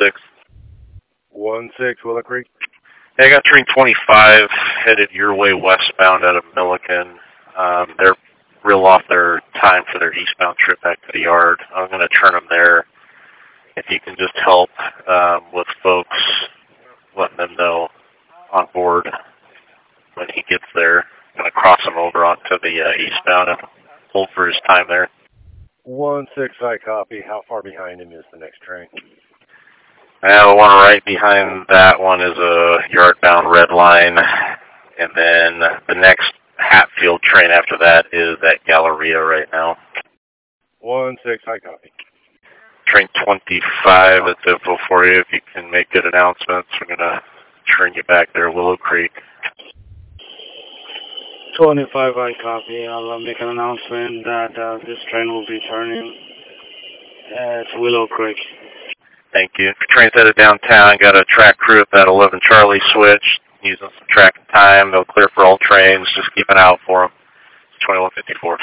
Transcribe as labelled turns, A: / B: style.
A: 1-6, Willow Creek.
B: Hey, I got train 25 headed your way westbound out of Milliken. They're real off their time for their eastbound trip back to the yard. I'm going to turn them there. If you can just help with folks, letting them know on board when he gets there. I'm going to cross him over onto the eastbound and hold for his time there.
A: 1-6, I copy. How far behind him is the next train?
B: The one right behind that one is a yard-bound red line, and then the next Hatfield train after that is at Galleria right now.
A: 1-6, I copy.
B: Train 25, it's info for you. If you can make good announcements, we're going to turn you back there, Willow Creek.
C: 25, I copy. I'll make an announcement that this train will be turning at Willow Creek.
B: Thank you. Train's headed downtown. Got a track crew at that 11 Charlie switch, using some track and time. They'll clear for all trains. Just keep an eye out for them. It's 2154.